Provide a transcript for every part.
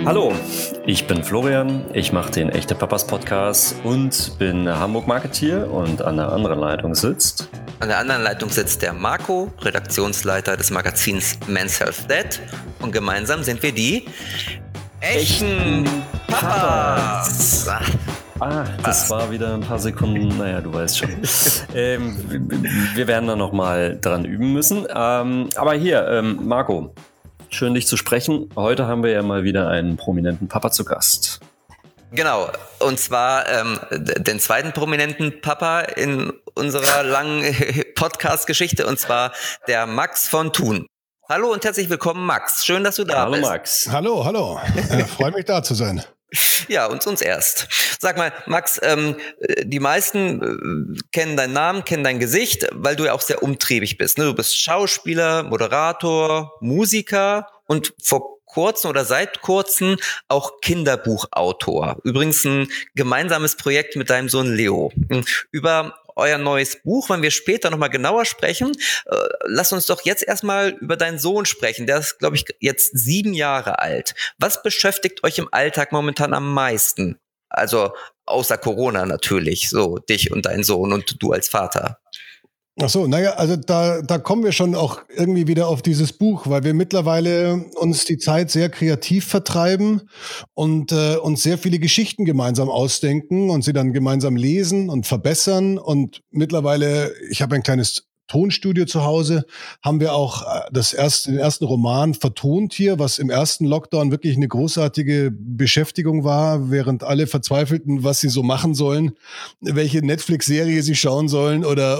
Hallo, ich bin Florian, ich mache den Echte Papas Podcast und bin Hamburg-Marketeer und an der anderen Leitung sitzt... An der anderen Leitung sitzt der Marco, Redaktionsleiter des Magazins Men's Health Dad, und gemeinsam sind wir die echten Papas. Das war wieder ein paar Sekunden, naja, du weißt schon. Wir werden da nochmal dran üben müssen. Aber hier, Marco, schön dich zu sprechen. Heute haben wir ja mal wieder einen prominenten Papa zu Gast. Genau, und zwar den zweiten prominenten Papa in unserer langen Podcast-Geschichte, und zwar der Max von Thun. Hallo und herzlich willkommen, Max. Schön, dass du da bist. Hallo, Max. Hallo. Freut mich, da zu sein. Ja, uns erst. Sag mal, Max, die meisten kennen deinen Namen, kennen dein Gesicht, weil du ja auch sehr umtriebig bist. Ne? Du bist Schauspieler, Moderator, Musiker und vor kurzem oder seit kurzem auch Kinderbuchautor. Übrigens ein gemeinsames Projekt mit deinem Sohn Leo. Über euer neues Buch wollen wir später nochmal genauer sprechen. Lass uns doch jetzt erstmal über deinen Sohn sprechen. Der ist, glaube ich, jetzt 7 Jahre alt. Was beschäftigt euch im Alltag momentan am meisten? Also außer Corona natürlich, so dich und dein Sohn und du als Vater. Ach so, naja, also da kommen wir schon auch irgendwie wieder auf dieses Buch, weil wir mittlerweile uns die Zeit sehr kreativ vertreiben und uns sehr viele Geschichten gemeinsam ausdenken und sie dann gemeinsam lesen und verbessern. Und mittlerweile, ich habe ein kleines Tonstudio zu Hause, haben wir auch den ersten Roman vertont hier, was im ersten Lockdown wirklich eine großartige Beschäftigung war, während alle verzweifelten, was sie so machen sollen, welche Netflix-Serie sie schauen sollen oder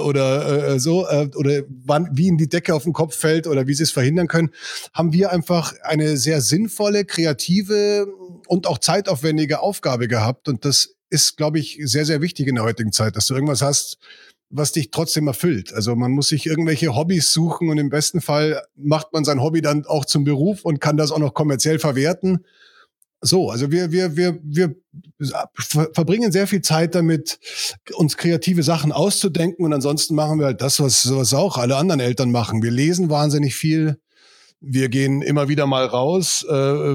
wie ihnen die Decke auf den Kopf fällt oder wie sie es verhindern können, haben wir einfach eine sehr sinnvolle, kreative und auch zeitaufwendige Aufgabe gehabt. Und das ist, glaube ich, sehr, sehr wichtig in der heutigen Zeit, dass du irgendwas hast, was dich trotzdem erfüllt. Also man muss sich irgendwelche Hobbys suchen und im besten Fall macht man sein Hobby dann auch zum Beruf und kann das auch noch kommerziell verwerten. So, also wir verbringen sehr viel Zeit damit, uns kreative Sachen auszudenken, und ansonsten machen wir halt das, was auch alle anderen Eltern machen. Wir lesen wahnsinnig viel. Wir gehen immer wieder mal raus,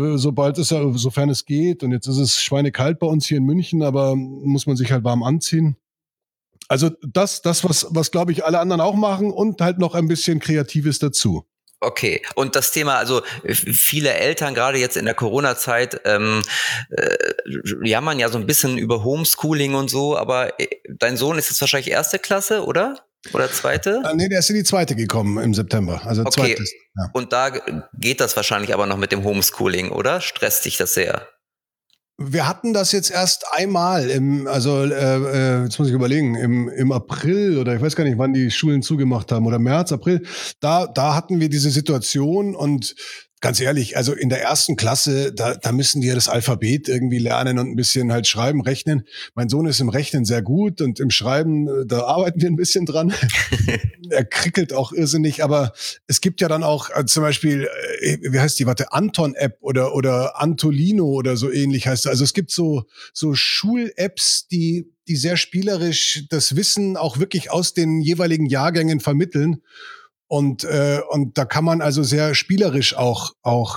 sofern es geht. Und jetzt ist es schweinekalt bei uns hier in München, aber muss man sich halt warm anziehen. Also das was glaube ich alle anderen auch machen, und halt noch ein bisschen Kreatives dazu. Okay, und das Thema, also viele Eltern, gerade jetzt in der Corona-Zeit, jammern ja so ein bisschen über Homeschooling und so, aber dein Sohn ist jetzt wahrscheinlich 1. Klasse, oder? Oder 2.? Nee, der ist in die 2. gekommen im September. Also okay. 2. Ja. Und da geht das wahrscheinlich aber noch mit dem Homeschooling, oder? Stresst dich das sehr? Wir hatten das jetzt erst einmal jetzt muss ich überlegen, im April, oder ich weiß gar nicht, wann die Schulen zugemacht haben, oder März, April. Da hatten wir diese Situation, und ganz ehrlich, also in der 1. Klasse, da müssen die ja das Alphabet irgendwie lernen und ein bisschen halt schreiben, rechnen. Mein Sohn ist im Rechnen sehr gut, und im Schreiben, da arbeiten wir ein bisschen dran. Er krickelt auch irrsinnig, aber es gibt ja dann auch zum Beispiel, wie heißt die, Anton-App oder Antolino oder so ähnlich heißt es. Also es gibt so Schul-Apps, die sehr spielerisch das Wissen auch wirklich aus den jeweiligen Jahrgängen vermitteln. Und da kann man also sehr spielerisch auch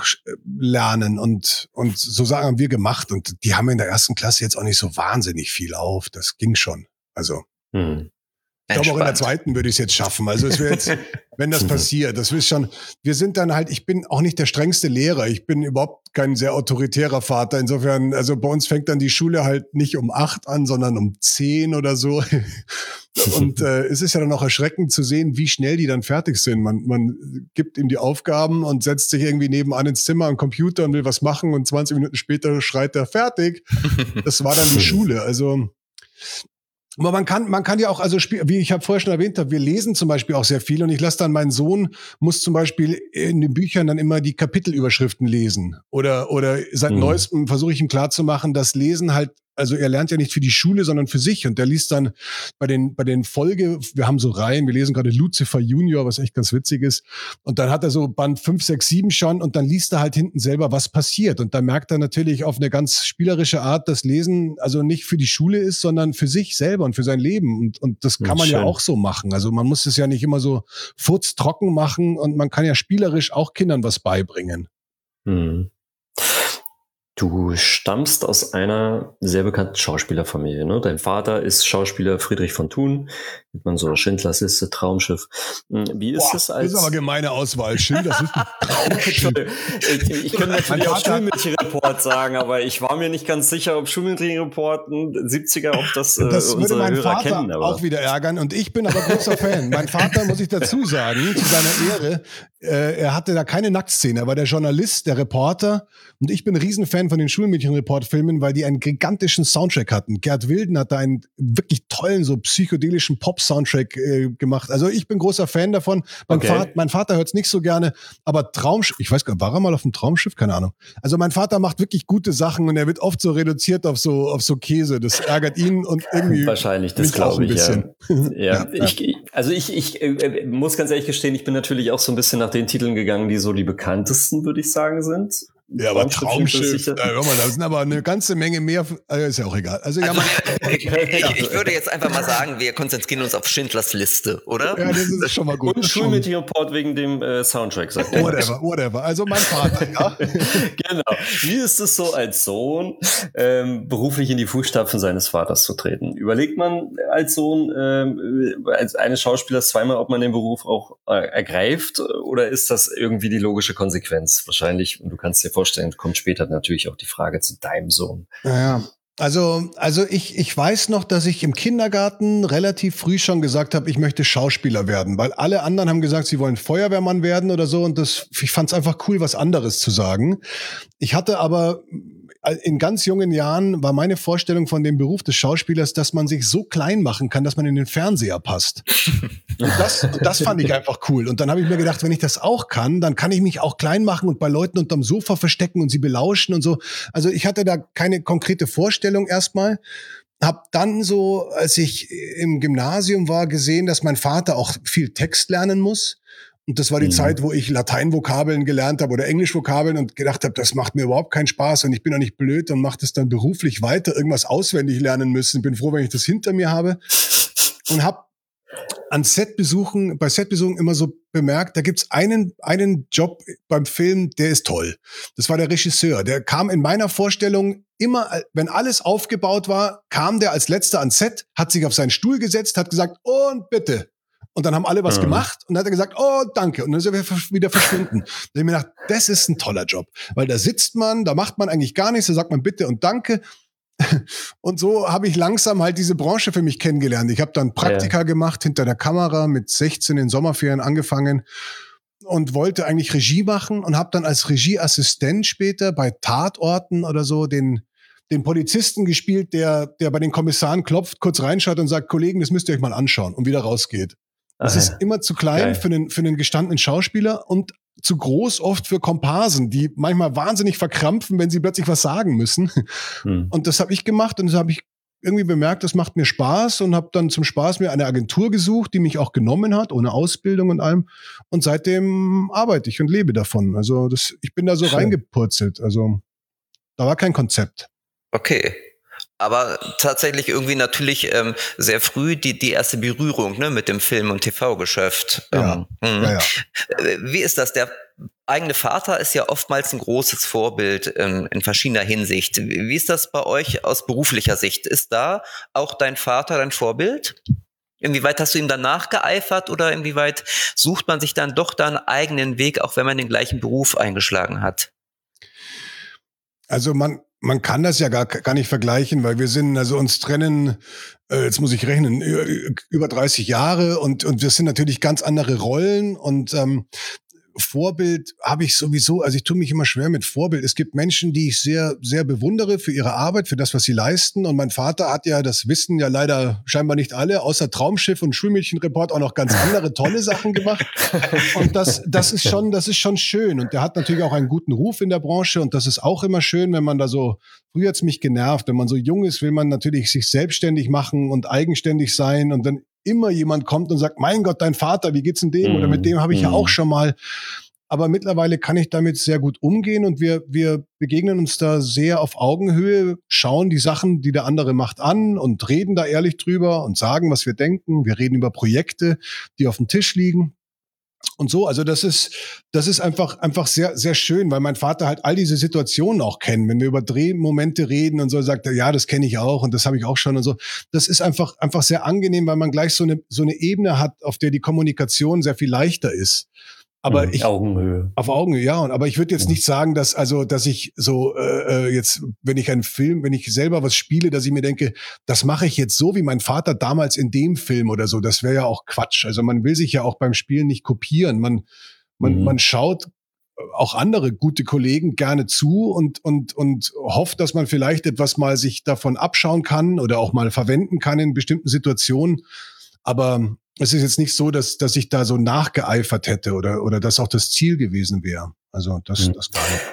lernen, und so Sachen haben wir gemacht, und die haben in der 1. Klasse jetzt auch nicht so wahnsinnig viel auf. Das ging schon. Also ich glaube, auch in der 2. würde ich es jetzt schaffen. Also es wäre jetzt, wenn das passiert, das ist schon, wir sind dann halt, ich bin auch nicht der strengste Lehrer. Ich bin überhaupt kein sehr autoritärer Vater. Insofern, also bei uns fängt dann die Schule halt nicht um 8 an, sondern um 10 oder so. Und es ist ja dann auch erschreckend zu sehen, wie schnell die dann fertig sind. Man gibt ihm die Aufgaben und setzt sich irgendwie nebenan ins Zimmer am Computer und will was machen, und 20 Minuten später schreit er fertig. Das war dann die Schule. Also aber man kann ja auch, also wie ich habe vorher schon erwähnt habe, wir lesen zum Beispiel auch sehr viel, und ich lasse dann meinen Sohn, muss zum Beispiel in den Büchern dann immer die Kapitelüberschriften lesen, oder seit Neuestem versuche ich ihm klarzumachen, dass Lesen halt, also er lernt ja nicht für die Schule, sondern für sich, und der liest dann bei den wir haben so Reihen, wir lesen gerade Lucifer Junior, was echt ganz witzig ist, und dann hat er so Band 5, 6, 7 schon, und dann liest er halt hinten selber, was passiert, und dann merkt er natürlich auf eine ganz spielerische Art, dass Lesen also nicht für die Schule ist, sondern für sich selber und für sein Leben, und das kann man ja auch so machen. Also man muss es ja nicht immer so furztrocken machen, und man kann ja spielerisch auch Kindern was beibringen. Du stammst aus einer sehr bekannten Schauspielerfamilie, ne? Dein Vater ist Schauspieler Friedrich von Thun, nennt man so Schindlers Liste, Traumschiff. Wie ist es als... Das ist aber gemeine Auswahl. Schindlers Liste, Traumschiff. Ich könnte natürlich auch Schulmädchenreport sagen, aber ich war mir nicht ganz sicher, ob Schulmädchenreport 70er, ob das würde mein Hörer Vater kennen. Aber auch wieder ärgern und ich bin aber großer Fan. Mein Vater, muss ich dazu sagen, zu seiner Ehre, er hatte da keine Nacktszene, er war der Journalist, der Reporter und ich bin ein Riesenfan von den Schulmädchenreport-Filmen, weil die einen gigantischen Soundtrack hatten. Gerd Wilden hat da einen wirklich tollen, so psychedelischen Pop-Soundtrack gemacht. Also ich bin großer Fan davon. Mein Vater hört es nicht so gerne, aber Traumschiff, ich weiß gar nicht, war er mal auf dem Traumschiff? Keine Ahnung. Also mein Vater macht wirklich gute Sachen und er wird oft so reduziert auf so Käse. Das ärgert ihn und irgendwie wahrscheinlich, das glaube ich, ja. Ich muss ganz ehrlich gestehen, ich bin natürlich auch so ein bisschen nach den Titeln gegangen, die so die bekanntesten, würde ich sagen, sind. Ja, aber Traumschiff, hör mal, da sind aber eine ganze Menge mehr, ist ja auch egal. Also, ich würde jetzt einfach mal sagen, wir konzentrieren uns auf Schindlers Liste, oder? Ja, das ist schon mal gut. Und Schulmädchenreport wegen dem Soundtrack, sagt er. Whatever. Also mein Vater, ja. Genau. Wie ist es so als Sohn, beruflich in die Fußstapfen seines Vaters zu treten? Überlegt man als Sohn, als eines Schauspielers zweimal, ob man den Beruf auch ergreift, oder ist das irgendwie die logische Konsequenz? Wahrscheinlich, und du kannst dir vorstellen, kommt später natürlich auch die Frage zu deinem Sohn. Ja. Also ich weiß noch, dass ich im Kindergarten relativ früh schon gesagt habe, ich möchte Schauspieler werden, weil alle anderen haben gesagt, sie wollen Feuerwehrmann werden oder so und ich fand es einfach cool, was anderes zu sagen. Ich hatte aber in ganz jungen Jahren war meine Vorstellung von dem Beruf des Schauspielers, dass man sich so klein machen kann, dass man in den Fernseher passt. Und das fand ich einfach cool. Und dann habe ich mir gedacht, wenn ich das auch kann, dann kann ich mich auch klein machen und bei Leuten unterm Sofa verstecken und sie belauschen und so. Also ich hatte da keine konkrete Vorstellung erstmal. Hab dann so, als ich im Gymnasium war, gesehen, dass mein Vater auch viel Text lernen muss. Und das war die Zeit, wo ich Lateinvokabeln gelernt habe oder Englischvokabeln und gedacht habe, das macht mir überhaupt keinen Spaß und ich bin doch nicht blöd und mache das dann beruflich weiter, irgendwas auswendig lernen müssen. Bin froh, wenn ich das hinter mir habe. Und habe bei Setbesuchen immer so bemerkt, da gibt's einen Job beim Film, der ist toll. Das war der Regisseur. Der kam in meiner Vorstellung immer, wenn alles aufgebaut war, kam der als letzter ans Set, hat sich auf seinen Stuhl gesetzt, hat gesagt, und bitte. Und dann haben alle was gemacht und dann hat er gesagt, oh, danke. Und dann ist er wieder verschwunden. Da habe ich mir gedacht, das ist ein toller Job. Weil da sitzt man, da macht man eigentlich gar nichts, da sagt man bitte und danke. Und so habe ich langsam halt diese Branche für mich kennengelernt. Ich habe dann Praktika gemacht hinter der Kamera, mit 16 in Sommerferien angefangen und wollte eigentlich Regie machen und habe dann als Regieassistent später bei Tatorten oder so den Polizisten gespielt, der bei den Kommissaren klopft, kurz reinschaut und sagt, Kollegen, das müsst ihr euch mal anschauen und wieder rausgeht. Das ist immer zu klein für einen gestandenen Schauspieler und zu groß oft für Komparsen, die manchmal wahnsinnig verkrampfen, wenn sie plötzlich was sagen müssen. Und das habe ich gemacht und das habe ich irgendwie bemerkt, das macht mir Spaß und habe dann zum Spaß mir eine Agentur gesucht, die mich auch genommen hat, ohne Ausbildung und allem. Und seitdem arbeite ich und lebe davon. Also ich bin da so reingepurzelt. Also da war kein Konzept. Okay. Aber tatsächlich irgendwie natürlich sehr früh die erste Berührung, ne, mit dem Film- und TV-Geschäft. Ja. Wie ist das? Der eigene Vater ist ja oftmals ein großes Vorbild in verschiedener Hinsicht. Wie ist das bei euch aus beruflicher Sicht? Ist da auch dein Vater dein Vorbild? Inwieweit hast du ihm danach geeifert oder inwieweit sucht man sich dann doch da einen eigenen Weg, auch wenn man den gleichen Beruf eingeschlagen hat? Also man kann das ja gar nicht vergleichen, weil wir sind, also uns trennen, jetzt muss ich rechnen, über 30 Jahre und wir sind natürlich ganz andere Rollen und Vorbild habe ich sowieso, also ich tue mich immer schwer mit Vorbild. Es gibt Menschen, die ich sehr, sehr bewundere für ihre Arbeit, für das, was sie leisten. Und mein Vater hat ja, das wissen ja leider scheinbar nicht alle, außer Traumschiff und Schulmädchenreport auch noch ganz andere tolle Sachen gemacht. Und das ist schon schön. Und der hat natürlich auch einen guten Ruf in der Branche. Und das ist auch immer schön, wenn man da so, früher hat's mich genervt, wenn man so jung ist, will man natürlich sich selbstständig machen und eigenständig sein. Und wenn immer jemand kommt und sagt, mein Gott, dein Vater, wie geht's denn dem? Oder mit dem habe ich ja auch schon mal. Aber mittlerweile kann ich damit sehr gut umgehen und wir begegnen uns da sehr auf Augenhöhe, schauen die Sachen, die der andere macht, an und reden da ehrlich drüber und sagen, was wir denken. Wir reden über Projekte, die auf dem Tisch liegen. Und so, also das ist einfach sehr, sehr schön, weil mein Vater halt all diese Situationen auch kennt. Wenn wir über Drehmomente reden und so, sagt er, ja, das kenne ich auch und das habe ich auch schon und so. Das ist einfach sehr angenehm, weil man gleich so eine Ebene hat, auf der die Kommunikation sehr viel leichter ist. Aber Augenhöhe. Auf Augenhöhe, ja. Aber ich würde jetzt nicht sagen, dass ich so jetzt, wenn ich selber was spiele, dass ich mir denke, das mache ich jetzt so wie mein Vater damals in dem Film oder so. Das wäre ja auch Quatsch. Also man will sich ja auch beim Spielen nicht kopieren. Man schaut auch andere gute Kollegen gerne zu und hofft, dass man vielleicht etwas mal sich davon abschauen kann oder auch mal verwenden kann in bestimmten Situationen. Aber es ist jetzt nicht so, dass ich da so nachgeeifert hätte oder das auch das Ziel gewesen wäre. Also das gar nicht.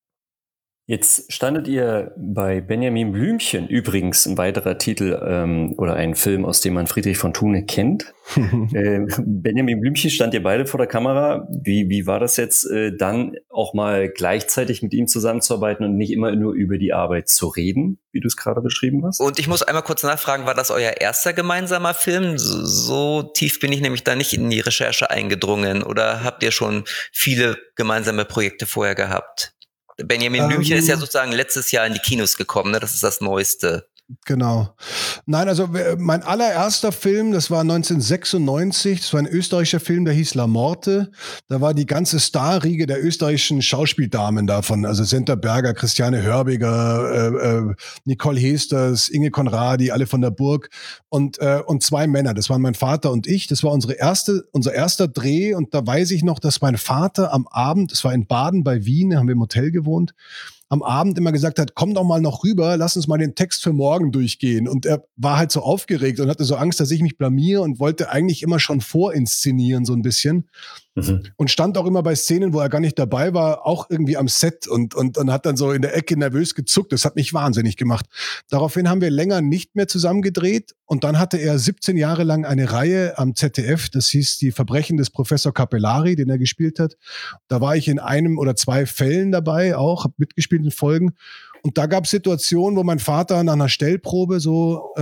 Jetzt standet ihr bei Benjamin Blümchen, übrigens ein weiterer Titel oder ein Film, aus dem man Friedrich von Thune kennt. Benjamin Blümchen, stand ihr beide vor der Kamera. Wie war das jetzt, dann auch mal gleichzeitig mit ihm zusammenzuarbeiten und nicht immer nur über die Arbeit zu reden, wie du es gerade beschrieben hast? Und ich muss einmal kurz nachfragen, war das euer erster gemeinsamer Film? So tief bin ich nämlich da nicht in die Recherche eingedrungen. Oder habt ihr schon viele gemeinsame Projekte vorher gehabt? Benjamin Blümchen ist ja sozusagen letztes Jahr in die Kinos gekommen, ne? Das ist das Neueste. Genau. Nein, also mein allererster Film, das war 1996, das war ein österreichischer Film, der hieß La Morte. Da war die ganze Starriege der österreichischen Schauspieldamen davon, also Senta Berger, Christiane Hörbiger, Nicole Heesters, Inge Conradi, alle von der Burg und zwei Männer, das waren mein Vater und ich. Das war unser erster Dreh und da weiß ich noch, dass mein Vater am Abend, das war in Baden bei Wien, da haben wir im Hotel gewohnt, am Abend immer gesagt hat, komm doch mal noch rüber, lass uns mal den Text für morgen durchgehen. Und er war halt so aufgeregt und hatte so Angst, dass ich mich blamiere und wollte eigentlich immer schon vorinszenieren so ein bisschen. Und stand auch immer bei Szenen, wo er gar nicht dabei war, auch irgendwie am Set und hat dann so in der Ecke nervös gezuckt. Das hat mich wahnsinnig gemacht. Daraufhin haben wir länger nicht mehr zusammen gedreht und dann hatte er 17 Jahre lang eine Reihe am ZDF, das hieß Die Verbrechen des Professor Capellari, den er gespielt hat. Da war ich in einem oder zwei Fällen dabei auch, habe mitgespielt in Folgen und da gab es Situationen, wo mein Vater nach einer Stellprobe so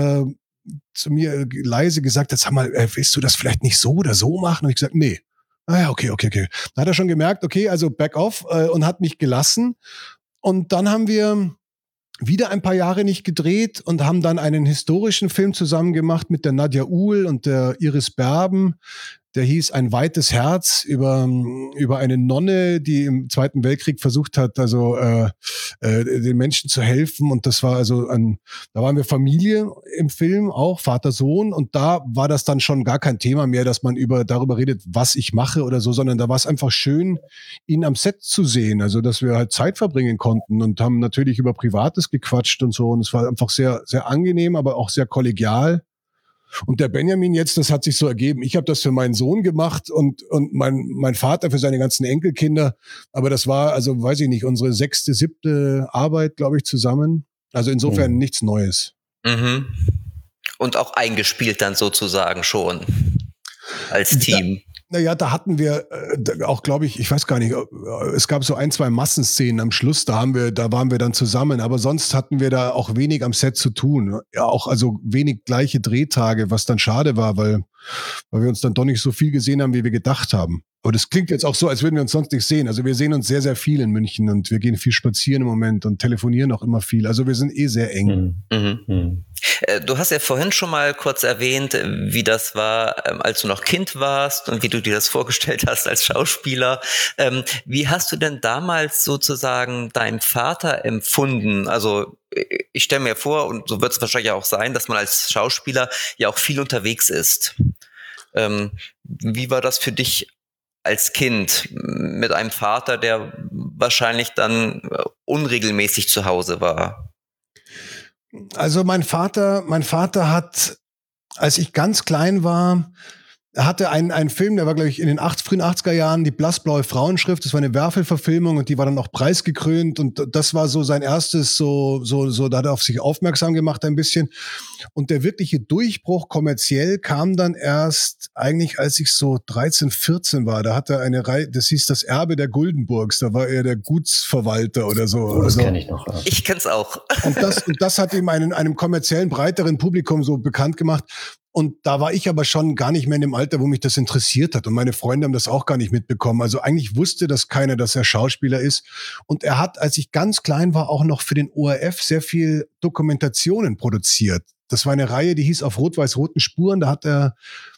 zu mir leise gesagt hat, sag mal, willst du das vielleicht nicht so oder so machen? Und ich gesagt, nee. Ah ja, okay. Da hat er schon gemerkt, okay, also back off und hat mich gelassen. Und dann haben wir wieder ein paar Jahre nicht gedreht und haben dann einen historischen Film zusammen gemacht mit der Nadja Uhl und der Iris Berben. Der hieß Ein weites Herz über eine Nonne, die im Zweiten Weltkrieg versucht hat, also den Menschen zu helfen. Und das war also da waren wir Familie im Film, auch Vater, Sohn. Und da war das dann schon gar kein Thema mehr, dass man darüber redet, was ich mache oder so, sondern da war es einfach schön, ihn am Set zu sehen. Also, dass wir halt Zeit verbringen konnten und haben natürlich über Privates gequatscht und so. Und es war einfach sehr, sehr angenehm, aber auch sehr kollegial. Und der Benjamin jetzt, das hat sich so ergeben. Ich habe das für meinen Sohn gemacht und mein Vater für seine ganzen Enkelkinder. Aber das war, also weiß ich nicht, unsere 6., 7. Arbeit, glaube ich, zusammen. Also insofern nichts Neues. Mhm. Und auch eingespielt dann sozusagen schon als Team. Naja, da hatten wir auch, glaube ich weiß gar nicht, es gab so 1, 2 Massenszenen am Schluss, da waren wir dann zusammen, aber sonst hatten wir da auch wenig am Set zu tun. Ja, auch also wenig gleiche Drehtage, was dann schade war, weil wir uns dann doch nicht so viel gesehen haben, wie wir gedacht haben. Aber das klingt jetzt auch so, als würden wir uns sonst nicht sehen. Also wir sehen uns sehr, sehr viel in München und wir gehen viel spazieren im Moment und telefonieren auch immer viel. Also wir sind sehr eng. Du hast ja vorhin schon mal kurz erwähnt, wie das war, als du noch Kind warst und wie du dir das vorgestellt hast als Schauspieler. Wie hast du denn damals sozusagen deinen Vater empfunden? Also ich stelle mir vor, und so wird es wahrscheinlich auch sein, dass man als Schauspieler ja auch viel unterwegs ist. Wie war das für dich als Kind mit einem Vater, der wahrscheinlich dann unregelmäßig zu Hause war? Also mein Vater hat, als ich ganz klein war, hatte einen Film, der war, glaube ich, in den frühen 80er Jahren, die blassblaue Frauenschrift. Das war eine Werfel-Verfilmung und die war dann auch preisgekrönt und das war so sein erstes, so, da hat er auf sich aufmerksam gemacht ein bisschen. Und der wirkliche Durchbruch kommerziell kam dann erst eigentlich, als ich so 13, 14 war. Da hat er eine Reihe, das hieß Das Erbe der Guldenburgs. Da war er der Gutsverwalter oder so. Oh, das kenne ich noch. Ja. Ich kenn's auch. Und das hat ihm einem kommerziellen, breiteren Publikum so bekannt gemacht. Und da war ich aber schon gar nicht mehr in dem Alter, wo mich das interessiert hat. Und meine Freunde haben das auch gar nicht mitbekommen. Also eigentlich wusste das keiner, dass er Schauspieler ist. Und er hat, als ich ganz klein war, auch noch für den ORF sehr viel Dokumentationen produziert. Das war eine Reihe, die hieß Auf rot-weiß-roten Spuren. Da hat er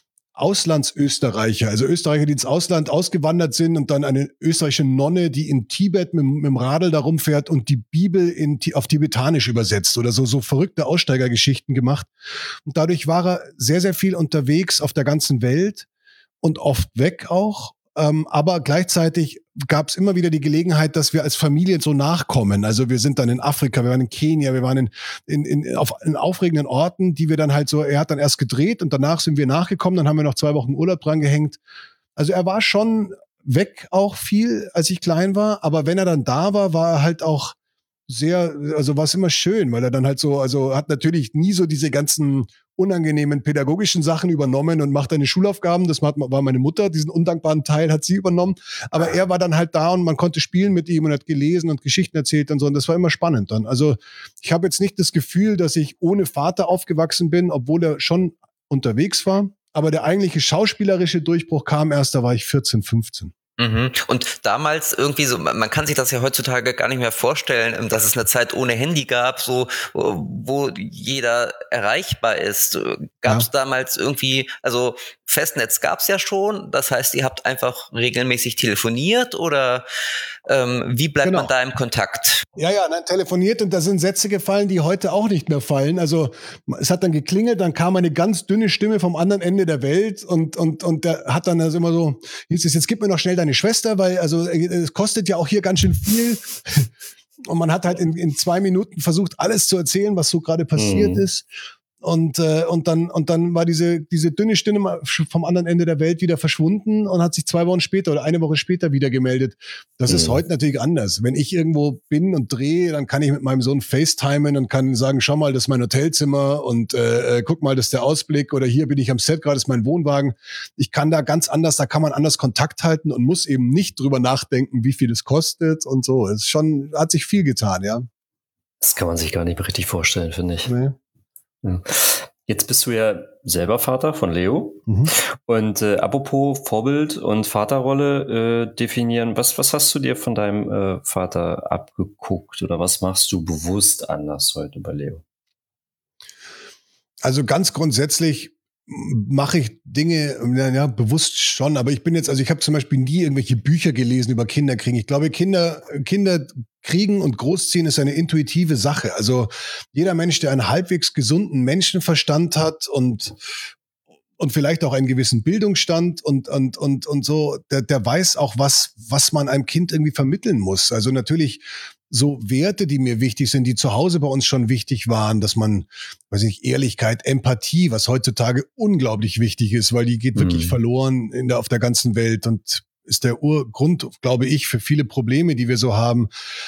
Auslandsösterreicher, also Österreicher, die ins Ausland ausgewandert sind und dann eine österreichische Nonne, die in Tibet mit dem Radl da rumfährt und die Bibel auf Tibetanisch übersetzt oder so verrückte Aussteigergeschichten gemacht. Und dadurch war er sehr, sehr viel unterwegs auf der ganzen Welt und oft weg auch. Aber gleichzeitig gab es immer wieder die Gelegenheit, dass wir als Familie so nachkommen. Also wir sind dann in Afrika, wir waren in Kenia, wir waren in aufregenden Orten, die wir dann halt so, er hat dann erst gedreht und danach sind wir nachgekommen, dann haben wir noch 2 Wochen Urlaub dran gehängt. Also er war schon weg auch viel, als ich klein war, aber wenn er dann da war, war er halt auch sehr, also war es immer schön, weil er dann halt so, also hat natürlich nie so diese ganzen unangenehmen pädagogischen Sachen übernommen und macht eine Schulaufgaben. Das war meine Mutter, diesen undankbaren Teil hat sie übernommen. Aber er war dann halt da und man konnte spielen mit ihm und hat gelesen und Geschichten erzählt und so. Und das war immer spannend dann. Also ich habe jetzt nicht das Gefühl, dass ich ohne Vater aufgewachsen bin, obwohl er schon unterwegs war. Aber der eigentliche schauspielerische Durchbruch kam erst, da war ich 14, 15. Und damals irgendwie so, man kann sich das ja heutzutage gar nicht mehr vorstellen, dass es eine Zeit ohne Handy gab, so wo jeder erreichbar ist. Gab es damals irgendwie, also Festnetz gab es ja schon, das heißt, ihr habt einfach regelmäßig telefoniert oder wie bleibt man da im Kontakt? Ja, nein, telefoniert und da sind Sätze gefallen, die heute auch nicht mehr fallen. Also es hat dann geklingelt, dann kam eine ganz dünne Stimme vom anderen Ende der Welt und der hat dann also immer so, hieß es, jetzt gib mir noch schnell deine Schwester, weil also es kostet ja auch hier ganz schön viel. Und man hat halt in 2 Minuten versucht, alles zu erzählen, was so gerade passiert ist. Und dann war diese dünne Stimme vom anderen Ende der Welt wieder verschwunden und hat sich 2 Wochen später oder 1 Woche später wieder gemeldet. Das ist heute natürlich anders. Wenn ich irgendwo bin und drehe, dann kann ich mit meinem Sohn FaceTimen und kann sagen, schau mal, das ist mein Hotelzimmer und guck mal, das ist der Ausblick oder hier bin ich am Set, gerade ist mein Wohnwagen. Ich kann da ganz anders, da kann man anders Kontakt halten und muss eben nicht drüber nachdenken, wie viel es kostet und so. Es ist schon, hat sich viel getan, ja. Das kann man sich gar nicht mehr richtig vorstellen, finde ich. Nee. Jetzt bist du ja selber Vater von Leo. Und apropos Vorbild und Vaterrolle definieren, was hast du dir von deinem Vater abgeguckt oder was machst du bewusst anders heute bei Leo? Also ganz grundsätzlich mache ich Dinge, ja, bewusst schon, aber ich habe zum Beispiel nie irgendwelche Bücher gelesen über Kinderkriegen. Ich glaube, Kinder kriegen und großziehen ist eine intuitive Sache. Also jeder Mensch, der einen halbwegs gesunden Menschenverstand hat und vielleicht auch einen gewissen Bildungsstand und so, der weiß auch, was man einem Kind irgendwie vermitteln muss. Also natürlich so Werte, die mir wichtig sind, die zu Hause bei uns schon wichtig waren, dass man, weiß nicht, Ehrlichkeit, Empathie, was heutzutage unglaublich wichtig ist, weil die geht wirklich verloren auf der ganzen Welt und ist der Urgrund, glaube ich, für viele Probleme, die wir so haben,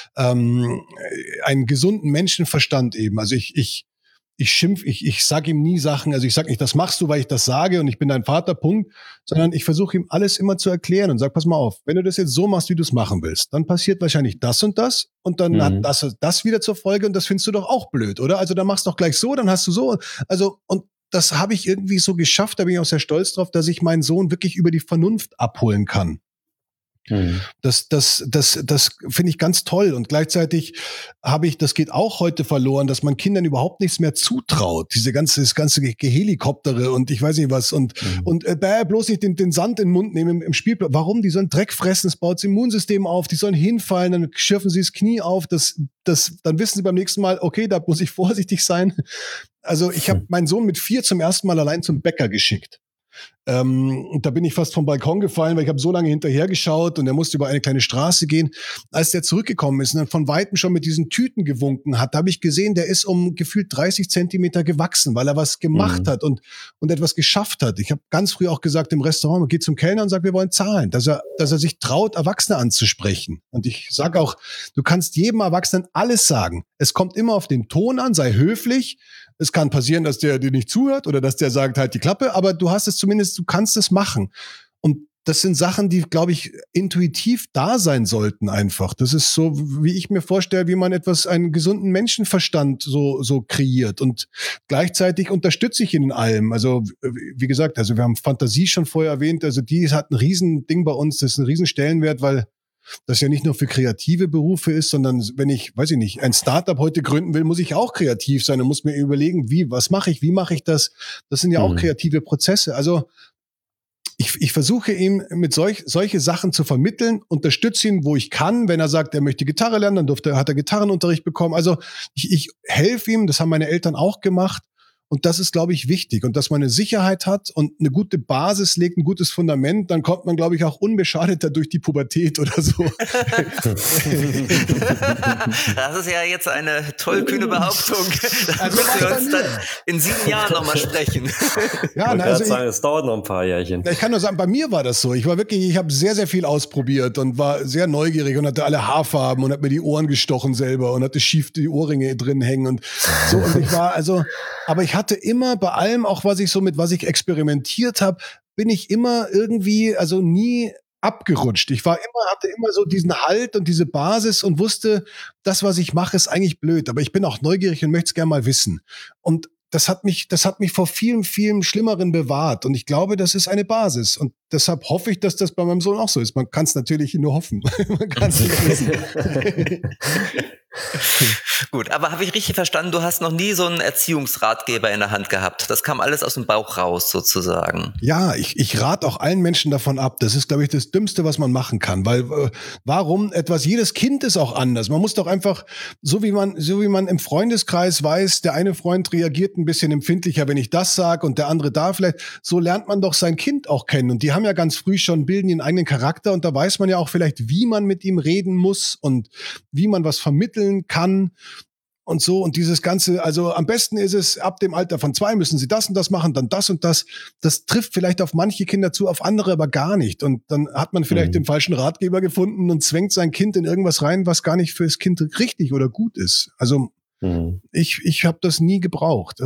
einen gesunden Menschenverstand eben. Also ich sage ihm nie Sachen, also ich sage nicht, das machst du, weil ich das sage und ich bin dein Vater, Punkt, sondern ich versuche ihm alles immer zu erklären und sag, pass mal auf, wenn du das jetzt so machst, wie du es machen willst, dann passiert wahrscheinlich das und dann hat das wieder zur Folge und das findest du doch auch blöd, oder? Also dann machst du doch gleich so, dann hast du so, also und das habe ich irgendwie so geschafft, da bin ich auch sehr stolz drauf, dass ich meinen Sohn wirklich über die Vernunft abholen kann. Das finde ich ganz toll und gleichzeitig das geht auch heute verloren, dass man Kindern überhaupt nichts mehr zutraut. Das ganze Gehelikoptere und ich weiß nicht was und bloß nicht den Sand in den Mund nehmen im Spielplatz. Warum? Die sollen Dreck fressen, es baut das Immunsystem auf, die sollen hinfallen, dann schürfen sie das Knie auf, dann wissen sie beim nächsten Mal, okay, da muss ich vorsichtig sein. Also ich habe meinen Sohn mit 4 zum ersten Mal allein zum Bäcker geschickt. Und da bin ich fast vom Balkon gefallen, weil ich habe so lange hinterher geschaut und er musste über eine kleine Straße gehen. Als der zurückgekommen ist und dann von Weitem schon mit diesen Tüten gewunken hat, habe ich gesehen, der ist um gefühlt 30 Zentimeter gewachsen, weil er was gemacht hat und etwas geschafft hat. Ich habe ganz früh auch gesagt im Restaurant, man geht zum Kellner und sagt, wir wollen zahlen, dass er sich traut, Erwachsene anzusprechen. Und ich sage auch, du kannst jedem Erwachsenen alles sagen. Es kommt immer auf den Ton an, sei höflich. Es kann passieren, dass der dir nicht zuhört oder dass der sagt, halt die Klappe, aber du kannst es machen. Und das sind Sachen, die, glaube ich, intuitiv da sein sollten einfach. Das ist so, wie ich mir vorstelle, wie man einen gesunden Menschenverstand so kreiert. Und gleichzeitig unterstütze ich ihn in allem. Also, wie gesagt, also wir haben Fantasie schon vorher erwähnt. Also die hat ein Riesending bei uns. Das ist ein Riesenstellenwert, weil das ja nicht nur für kreative Berufe ist, sondern wenn ich, weiß ich nicht, ein Startup heute gründen will, muss ich auch kreativ sein und muss mir überlegen, was mache ich, wie mache ich das? Das sind ja auch kreative Prozesse. Also ich versuche ihm mit solche Sachen zu vermitteln, unterstütze ihn, wo ich kann. Wenn er sagt, er möchte Gitarre lernen, dann hat er Gitarrenunterricht bekommen. Also ich helfe ihm, das haben meine Eltern auch gemacht. Und das ist, glaube ich, wichtig. Und dass man eine Sicherheit hat und eine gute Basis legt, ein gutes Fundament, dann kommt man, glaube ich, auch unbeschadeter durch die Pubertät oder so. Das ist ja jetzt eine tollkühne Behauptung. Da müssen wir uns dann in 7 Jahren nochmal sprechen. Ja, es dauert noch ein paar Jährchen. Ich kann nur sagen, bei mir war das so. Ich habe sehr, sehr viel ausprobiert und war sehr neugierig und hatte alle Haarfarben und habe mir die Ohren gestochen selber und hatte schief die Ohrringe drin hängen und so. Und ich war aber ich hatte immer bei allem, auch was ich experimentiert habe, bin ich immer irgendwie, also nie abgerutscht. Hatte immer so diesen Halt und diese Basis und wusste, das, was ich mache, ist eigentlich blöd, aber ich bin auch neugierig und möchte es gerne mal wissen. Und das hat mich vor vielen, vielen Schlimmeren bewahrt. Und ich glaube, das ist eine Basis. Und deshalb hoffe ich, dass das bei meinem Sohn auch so ist. Man kann es natürlich nur hoffen. Man kann es nicht wissen. Gut, aber habe ich richtig verstanden, du hast noch nie so einen Erziehungsratgeber in der Hand gehabt. Das kam alles aus dem Bauch raus sozusagen. Ja, ich rate auch allen Menschen davon ab. Das ist, glaube ich, das Dümmste, was man machen kann. Weil jedes Kind ist auch anders. Man muss doch einfach, so wie man im Freundeskreis weiß, der eine Freund reagiert ein bisschen empfindlicher, wenn ich das sage und der andere da vielleicht. So lernt man doch sein Kind auch kennen. Und die haben ja ganz früh bilden ihren eigenen Charakter und da weiß man ja auch vielleicht, wie man mit ihm reden muss und wie man was vermitteln kann und so. Und dieses Ganze, also am besten ist es, ab dem Alter von 2 müssen sie das und das machen, dann das und das. Das trifft vielleicht auf manche Kinder zu, auf andere aber gar nicht. Und dann hat man vielleicht den falschen Ratgeber gefunden und zwängt sein Kind in irgendwas rein, was gar nicht für das Kind richtig oder gut ist. Also ich habe das nie gebraucht.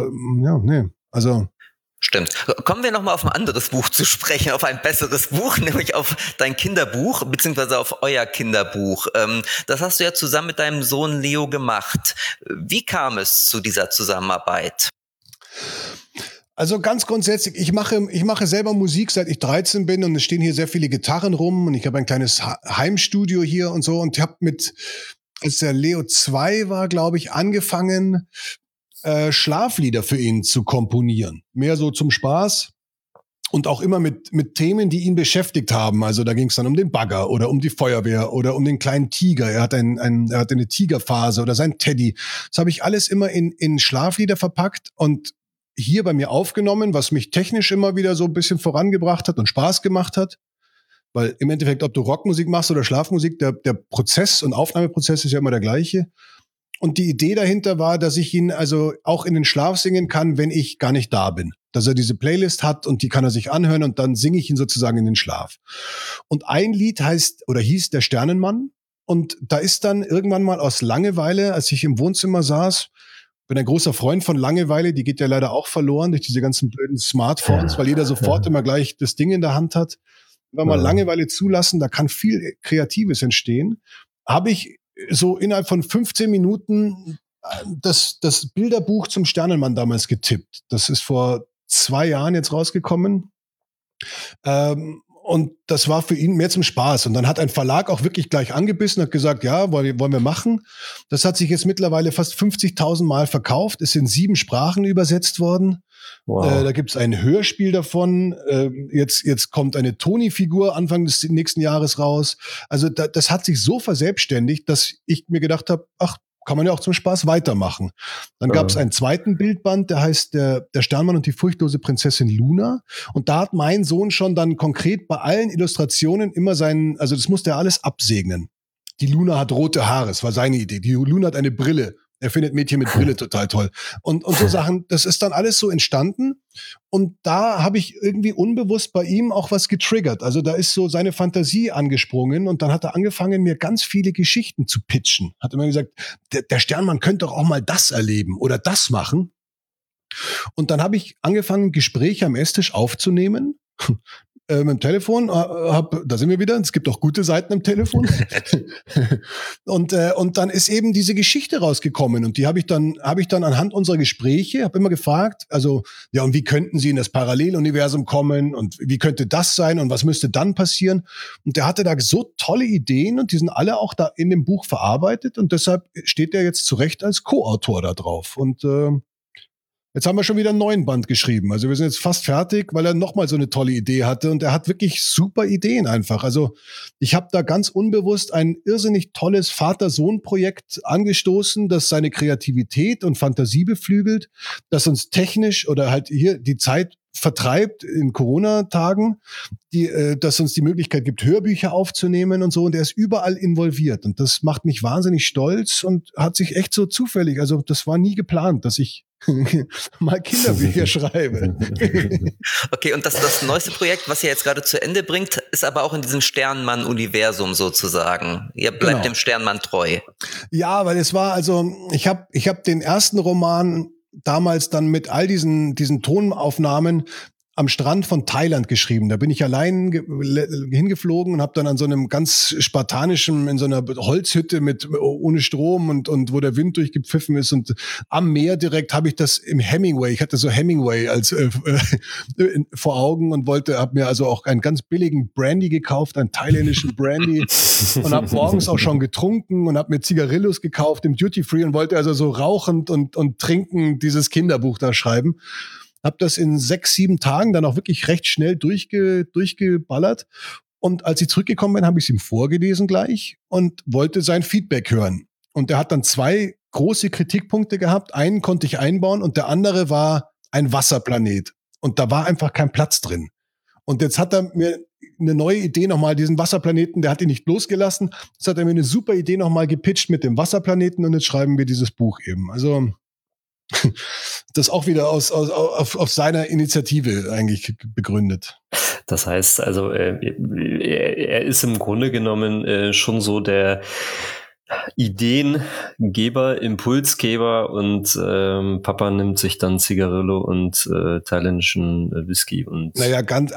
Stimmt. Kommen wir nochmal auf ein anderes Buch zu sprechen, auf ein besseres Buch, nämlich auf dein Kinderbuch, beziehungsweise auf euer Kinderbuch. Das hast du ja zusammen mit deinem Sohn Leo gemacht. Wie kam es zu dieser Zusammenarbeit? Also ganz grundsätzlich, ich mache selber Musik, seit ich 13 bin und es stehen hier sehr viele Gitarren rum und ich habe ein kleines Heimstudio hier und so und habe als der Leo 2 war, glaube ich, angefangen, Schlaflieder für ihn zu komponieren. Mehr so zum Spaß und auch immer mit Themen, die ihn beschäftigt haben. Also da ging es dann um den Bagger oder um die Feuerwehr oder um den kleinen Tiger. Er hat eine Tigerphase oder sein Teddy. Das habe ich alles immer in Schlaflieder verpackt und hier bei mir aufgenommen, was mich technisch immer wieder so ein bisschen vorangebracht hat und Spaß gemacht hat. Weil im Endeffekt, ob du Rockmusik machst oder Schlafmusik, der Prozess und Aufnahmeprozess ist ja immer der gleiche. Und die Idee dahinter war, dass ich ihn also auch in den Schlaf singen kann, wenn ich gar nicht da bin. Dass er diese Playlist hat und die kann er sich anhören und dann singe ich ihn sozusagen in den Schlaf. Und ein Lied hieß Der Sternenmann. Und da ist dann irgendwann mal aus Langeweile, als ich im Wohnzimmer saß, bin ein großer Freund von Langeweile, die geht ja leider auch verloren durch diese ganzen blöden Smartphones, weil jeder sofort immer gleich das Ding in der Hand hat. Wenn man Langeweile zulassen, da kann viel Kreatives entstehen. Habe ich so innerhalb von 15 Minuten das Bilderbuch zum Sternenmann damals getippt. Das ist vor 2 Jahren jetzt rausgekommen. Und das war für ihn mehr zum Spaß. Und dann hat ein Verlag auch wirklich gleich angebissen, hat gesagt, ja, wollen wir machen. Das hat sich jetzt mittlerweile fast 50.000 Mal verkauft, ist in 7 Sprachen übersetzt worden. Wow. Da gibt's ein Hörspiel davon. Jetzt kommt eine Toni-Figur Anfang des nächsten Jahres raus. Also das hat sich so verselbstständigt, dass ich mir gedacht habe, ach, kann man ja auch zum Spaß weitermachen. Dann gab's einen zweiten Bildband, der heißt der Sternmann und die furchtlose Prinzessin Luna. Und da hat mein Sohn schon dann konkret bei allen Illustrationen immer also das musste er alles absegnen. Die Luna hat rote Haare, das war seine Idee. Die Luna hat eine Brille. Er findet Mädchen mit Brille total toll. Und so Sachen, das ist dann alles so entstanden. Und da habe ich irgendwie unbewusst bei ihm auch was getriggert. Also da ist so seine Fantasie angesprungen und dann hat er angefangen, mir ganz viele Geschichten zu pitchen. Hat immer gesagt, der Sternmann könnte doch auch mal das erleben oder das machen. Und dann habe ich angefangen, Gespräche am Esstisch aufzunehmen. mit dem Telefon, da sind wir wieder, es gibt auch gute Seiten am Telefon. und dann ist eben diese Geschichte rausgekommen und die habe ich dann anhand unserer Gespräche, habe immer gefragt, also ja, und wie könnten sie in das Paralleluniversum kommen und wie könnte das sein und was müsste dann passieren? Und der hatte da so tolle Ideen und die sind alle auch da in dem Buch verarbeitet und deshalb steht er jetzt zu Recht als Co-Autor da drauf. Und jetzt haben wir schon wieder einen neuen Band geschrieben. Also wir sind jetzt fast fertig, weil er nochmal so eine tolle Idee hatte. Und er hat wirklich super Ideen einfach. Also ich habe da ganz unbewusst ein irrsinnig tolles Vater-Sohn-Projekt angestoßen, das seine Kreativität und Fantasie beflügelt, das uns technisch oder halt hier die Zeit vertreibt in Corona-Tagen, dass uns die Möglichkeit gibt, Hörbücher aufzunehmen und so. Und er ist überall involviert. Und das macht mich wahnsinnig stolz und hat sich echt so zufällig, also das war nie geplant, dass ich mal Kinderbücher schreibe. Okay, und das neueste Projekt, was ihr jetzt gerade zu Ende bringt, ist aber auch in diesem Sternmann-Universum sozusagen. Ihr bleibt dem Sternmann treu. Ja, weil es war, also ich hab den ersten Roman damals dann mit all diesen Tonaufnahmen am Strand von Thailand geschrieben. Da bin ich allein hingeflogen und habe dann an so einem ganz spartanischen, in so einer Holzhütte ohne Strom und wo der Wind durchgepfiffen ist und am Meer direkt habe ich das im Hemingway. Ich hatte so Hemingway als vor Augen und habe mir also auch einen ganz billigen Brandy gekauft, einen thailändischen Brandy und habe morgens auch schon getrunken und habe mir Zigarillos gekauft im Duty Free und wollte also so rauchend und trinkend dieses Kinderbuch da schreiben. Habe das in 6-7 Tagen dann auch wirklich recht schnell durchgeballert. Und als ich zurückgekommen bin, habe ich es ihm vorgelesen gleich und wollte sein Feedback hören. Und er hat dann 2 große Kritikpunkte gehabt. Einen konnte ich einbauen und der andere war ein Wasserplanet. Und da war einfach kein Platz drin. Und jetzt hat er mir eine neue Idee nochmal, diesen Wasserplaneten, der hat ihn nicht losgelassen. Jetzt hat er mir eine super Idee nochmal gepitcht mit dem Wasserplaneten und jetzt schreiben wir dieses Buch eben. Also das auch wieder auf seiner Initiative eigentlich begründet. Das heißt also, er ist im Grunde genommen schon so der Ideengeber, Impulsgeber und Papa nimmt sich dann Zigarillo und thailändischen Whisky und naja, ganz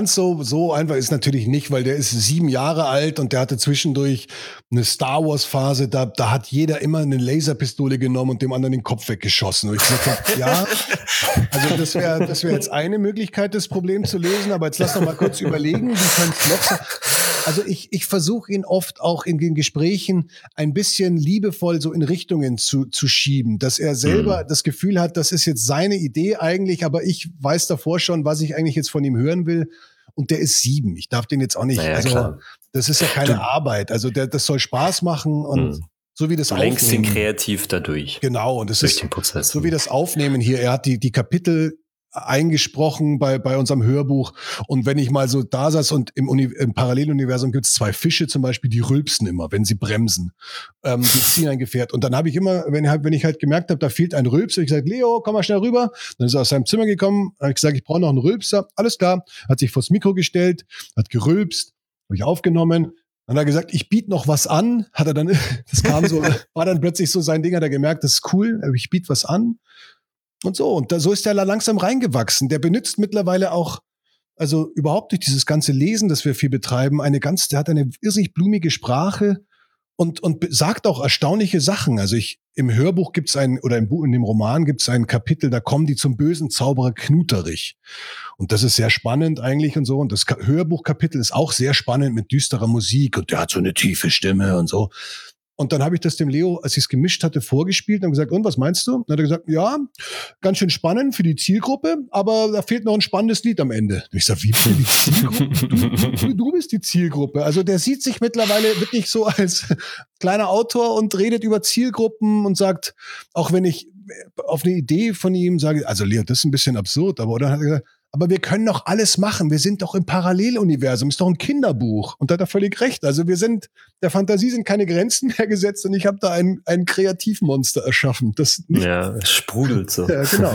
so einfach ist natürlich nicht, weil der ist 7 Jahre alt und der hatte zwischendurch eine Star Wars Phase, da hat jeder immer eine Laserpistole genommen und dem anderen den Kopf weggeschossen. Und ich gesagt habe, ja, also das wäre jetzt eine Möglichkeit, das Problem zu lösen, aber jetzt lass doch mal kurz überlegen, wie könnte es noch sein? Also ich versuche ihn oft auch in den Gesprächen ein bisschen liebevoll so in Richtungen zu schieben, dass er selber das Gefühl hat, das ist jetzt seine Idee eigentlich, aber ich weiß davor schon, was ich eigentlich jetzt von ihm hören will. Und der ist 7. Ich darf den jetzt auch nicht, naja, also klar. Das ist ja keine Arbeit. Also das soll Spaß machen und so wie das du Aufnehmen. lenkst ihn kreativ dadurch. Genau, und das durch ist den Prozess. So wie das Aufnehmen hier. Er hat die Kapitel eingesprochen bei unserem Hörbuch. Und wenn ich mal so da saß und im Paralleluniversum gibt es 2 Fische zum Beispiel, die rülpsen immer, wenn sie bremsen. Die ziehen ein Gefährt. Und dann habe ich immer, wenn ich halt gemerkt habe, da fehlt ein Rülpser, ich gesagt, Leo, komm mal schnell rüber. Dann ist er aus seinem Zimmer gekommen, habe ich gesagt, ich brauche noch einen Rülpser. Alles klar. Hat sich vors Mikro gestellt, hat gerülpst, habe ich aufgenommen. Dann hat er gesagt, ich biete noch was an. Hat er dann, das kam so, war dann plötzlich so sein Ding, hat er gemerkt, das ist cool, ich biete was an. Und so. Und so ist der langsam reingewachsen. Der benutzt mittlerweile auch, also überhaupt durch dieses ganze Lesen, das wir viel betreiben, der hat eine irrsinnig blumige Sprache und sagt auch erstaunliche Sachen. Also im Hörbuch gibt's in dem Roman gibt's ein Kapitel, da kommen die zum bösen Zauberer Knuterich. Und das ist sehr spannend eigentlich und so. Und das Hörbuchkapitel ist auch sehr spannend mit düsterer Musik und der hat so eine tiefe Stimme und so. Und dann habe ich das dem Leo, als ich es gemischt hatte, vorgespielt und gesagt, und was meinst du? Und dann hat er gesagt, ja, ganz schön spannend für die Zielgruppe, aber da fehlt noch ein spannendes Lied am Ende. Und ich sage, wie für die Zielgruppe? Du bist die Zielgruppe. Also der sieht sich mittlerweile wirklich so als kleiner Autor und redet über Zielgruppen und sagt, auch wenn ich auf eine Idee von ihm sage, also Leo, das ist ein bisschen absurd, aber dann hat er gesagt, aber wir können doch alles machen. Wir sind doch im Paralleluniversum. Ist doch ein Kinderbuch. Und da hat er völlig recht. Also der Fantasie sind keine Grenzen mehr gesetzt und ich habe da ein Kreativmonster erschaffen. Das ja, es sprudelt so. Ja, genau.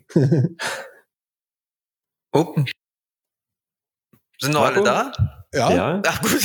Oh. Sind noch alle da? Ja. Ach gut.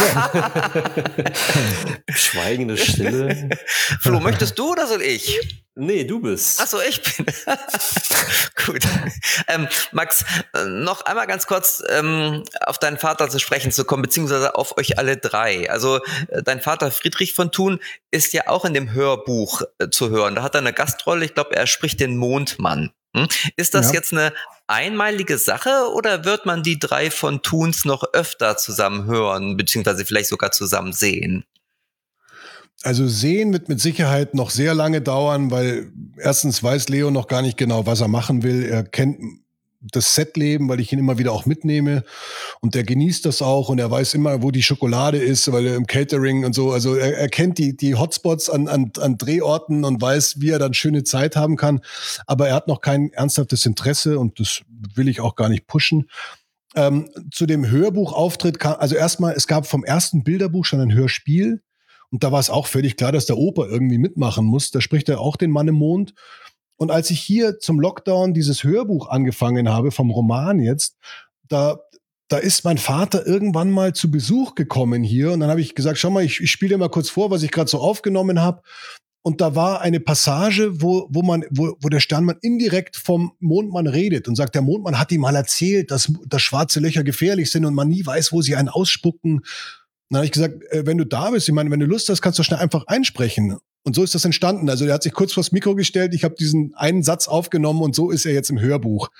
Schweigende Stille. Flo, möchtest du oder soll ich? Nee, du bist. Ach so, ich bin. Gut. Max, noch einmal ganz kurz auf deinen Vater zu sprechen zu kommen, beziehungsweise auf euch alle drei. Also dein Vater Friedrich von Thun ist ja auch in dem Hörbuch zu hören. Da hat er eine Gastrolle, ich glaube, er spricht den Mondmann. Ist das jetzt eine einmalige Sache oder wird man die drei von Thuns noch öfter zusammen hören, beziehungsweise vielleicht sogar zusammen sehen? Also sehen wird mit Sicherheit noch sehr lange dauern, weil erstens weiß Leo noch gar nicht genau, was er machen will. Er kennt das Setleben, weil ich ihn immer wieder auch mitnehme und er genießt das auch und er weiß immer, wo die Schokolade ist, weil er im Catering und so, also er kennt die Hotspots an Drehorten und weiß, wie er dann schöne Zeit haben kann, aber er hat noch kein ernsthaftes Interesse und das will ich auch gar nicht pushen. Zu dem Hörbuchauftritt kam, also erstmal, es gab vom ersten Bilderbuch schon ein Hörspiel. Und da war es auch völlig klar, dass der Opa irgendwie mitmachen muss. Da spricht er auch den Mann im Mond. Und als ich hier zum Lockdown dieses Hörbuch angefangen habe, vom Roman jetzt, da ist mein Vater irgendwann mal zu Besuch gekommen hier. Und dann habe ich gesagt, schau mal, ich spiele dir mal kurz vor, was ich gerade so aufgenommen habe. Und da war eine Passage, wo der Sternmann indirekt vom Mondmann redet und sagt, der Mondmann hat ihm mal erzählt, dass schwarze Löcher gefährlich sind und man nie weiß, wo sie einen ausspucken. Dann habe ich gesagt, wenn du da bist, ich meine, wenn du Lust hast, kannst du schnell einfach einsprechen. Und so ist das entstanden. Also der hat sich kurz vors Mikro gestellt, ich habe diesen einen Satz aufgenommen und so ist er jetzt im Hörbuch.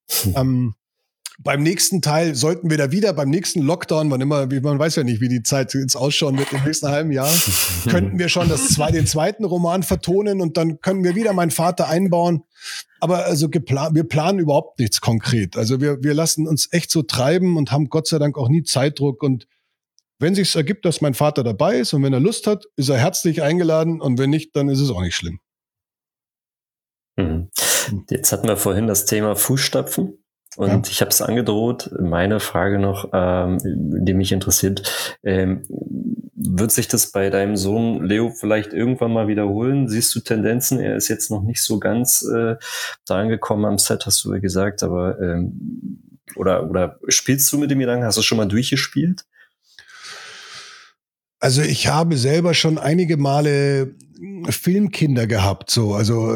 Beim nächsten Teil sollten wir da wieder, beim nächsten Lockdown, man weiß ja nicht, wie die Zeit jetzt ausschauen wird im nächsten halben Jahr, könnten wir schon den zweiten Roman vertonen und dann können wir wieder meinen Vater einbauen. Aber also wir planen überhaupt nichts konkret. Also wir lassen uns echt so treiben und haben Gott sei Dank auch nie Zeitdruck und wenn sich's ergibt, dass mein Vater dabei ist und wenn er Lust hat, ist er herzlich eingeladen und wenn nicht, dann ist es auch nicht schlimm. Jetzt hatten wir vorhin das Thema Fußstapfen und ich habe es angedroht. Meine Frage noch, die mich interessiert, wird sich das bei deinem Sohn Leo vielleicht irgendwann mal wiederholen? Siehst du Tendenzen? Er ist jetzt noch nicht so ganz da angekommen am Set, hast du ja gesagt, aber oder spielst du mit dem Gedanken? Hast du schon mal durchgespielt? Also ich habe selber schon einige Male Filmkinder gehabt, so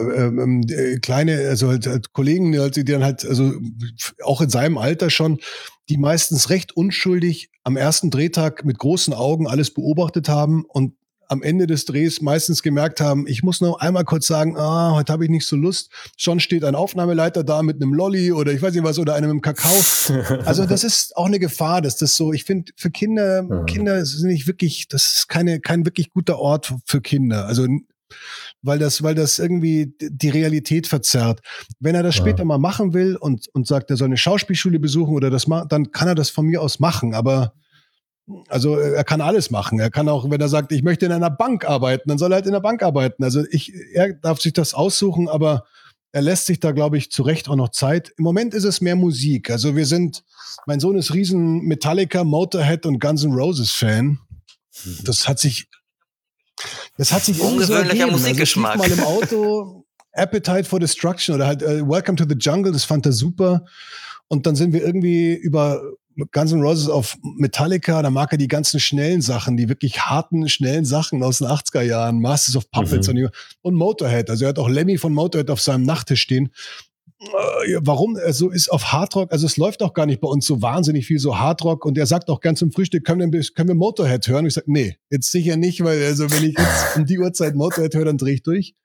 kleine, also halt Kollegen, die dann halt, also auch in seinem Alter schon, die meistens recht unschuldig am ersten Drehtag mit großen Augen alles beobachtet haben und am Ende des Drehs meistens gemerkt haben, ich muss noch einmal kurz sagen, heute habe ich nicht so Lust. Schon steht ein Aufnahmeleiter da mit einem Lolli oder ich weiß nicht was oder einem mit einem Kakao. Also das ist auch eine Gefahr, dass das so, ich finde für Kinder sind nicht wirklich, das ist kein wirklich guter Ort für Kinder. Also weil das irgendwie die Realität verzerrt. Wenn er das später mal machen will und sagt, er soll eine Schauspielschule besuchen oder das machen, dann kann er das von mir aus machen, aber also er kann alles machen. Er kann auch, wenn er sagt, ich möchte in einer Bank arbeiten, dann soll er halt in der Bank arbeiten. Also er darf sich das aussuchen, aber er lässt sich da, glaube ich, zu Recht auch noch Zeit. Im Moment ist es mehr Musik. Also mein Sohn ist riesen Metallica, Motorhead und Guns N' Roses Fan. Das hat sich ungewöhnlicher Musikgeschmack. Also, mal im Auto Appetite for Destruction oder halt Welcome to the Jungle, das fand er super. Und dann sind wir irgendwie über Guns N' Roses auf Metallica, da mag er die ganzen schnellen Sachen, die wirklich harten, schnellen Sachen aus den 80er Jahren, Masters of Puppets und Motorhead. Also er hat auch Lemmy von Motorhead auf seinem Nachttisch stehen. Warum? Also ist auf Hardrock, also es läuft auch gar nicht bei uns so wahnsinnig viel so Hardrock und er sagt auch ganz zum Frühstück, können wir Motorhead hören? Und ich sage, nee, jetzt sicher nicht, weil also wenn ich jetzt um die Uhrzeit Motorhead höre, dann drehe ich durch.